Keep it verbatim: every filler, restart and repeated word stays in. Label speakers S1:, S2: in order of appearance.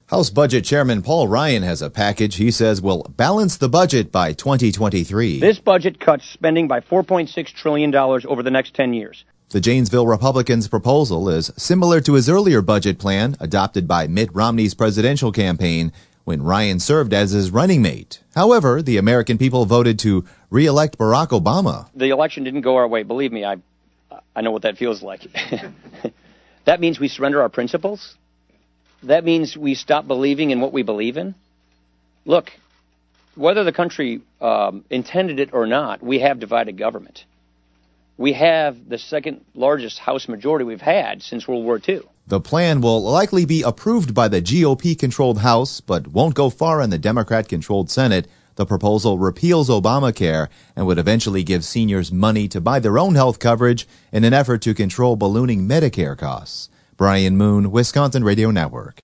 S1: House Budget Chairman Paul Ryan has a package he says will balance the budget by twenty twenty-three.
S2: This budget cuts spending by four point six trillion dollars over the next ten years.
S1: The Janesville Republican's proposal is similar to his earlier budget plan adopted by Mitt Romney's presidential campaign when Ryan served as his running mate. However, the American people voted to re-elect Barack Obama.
S2: The election didn't go our way. Believe me, I, I know what that feels like. That means we surrender our principles. That means we stop believing in what we believe in. Look, whether the country um, intended it or not, we have divided government. We have the second largest House majority we've had since World War Two.
S1: The plan will likely be approved by the G O P-controlled House, but won't go far in the Democrat-controlled Senate. The proposal repeals Obamacare and would eventually give seniors money to buy their own health coverage in an effort to control ballooning Medicare costs. Brian Moon, Wisconsin Radio Network.